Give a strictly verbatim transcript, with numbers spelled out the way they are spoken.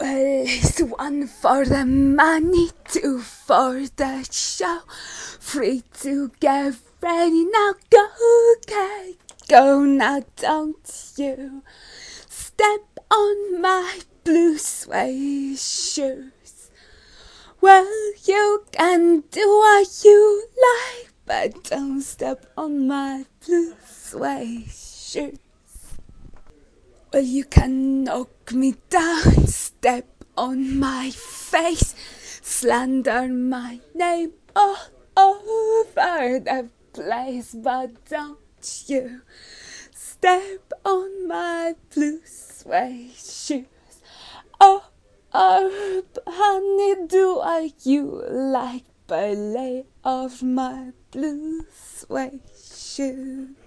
Well, it's one for the money, two for the show. Three to get ready, now go, okay, go now, don't you step on my blue suede shoes. Well, you can do what you like, but don't step on my blue suede shoes. Well, you can knock me down, step on my face, slander my name all over the place, but don't you step on my blue suede shoes. Oh, oh, honey, do what you like, but lay off my blue suede shoes.